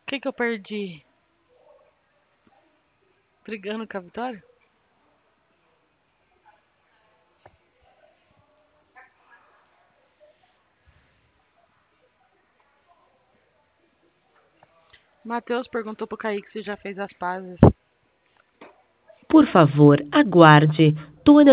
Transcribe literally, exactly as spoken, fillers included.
que que eu perdi? Brigando com a Vitória? Matheus perguntou pro Kaique se já fez as pazes. Por favor, aguarde. Todas